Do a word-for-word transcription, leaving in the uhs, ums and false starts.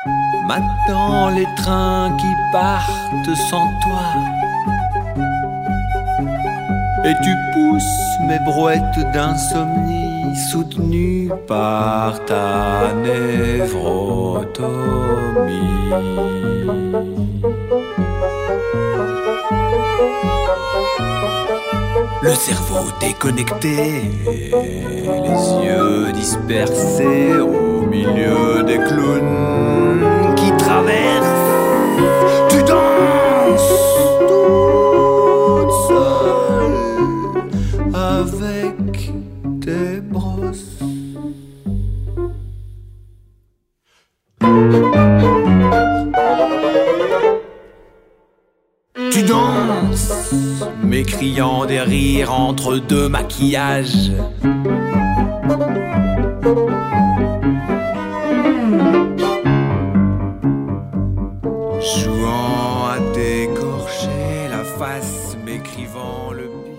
Maintenant les trains qui partent sans toi. Et tu pousses mes brouettes d'insomnie soutenues par ta névrotomie. Le cerveau déconnecté, les yeux dispersés au milieu des clowns qui traversent. Tu danses toute seule avec tes brosses. Tu danses, m'écriant des rires entre deux maquillages. Jouant à t'écorcher la face, m'écrivant le pire.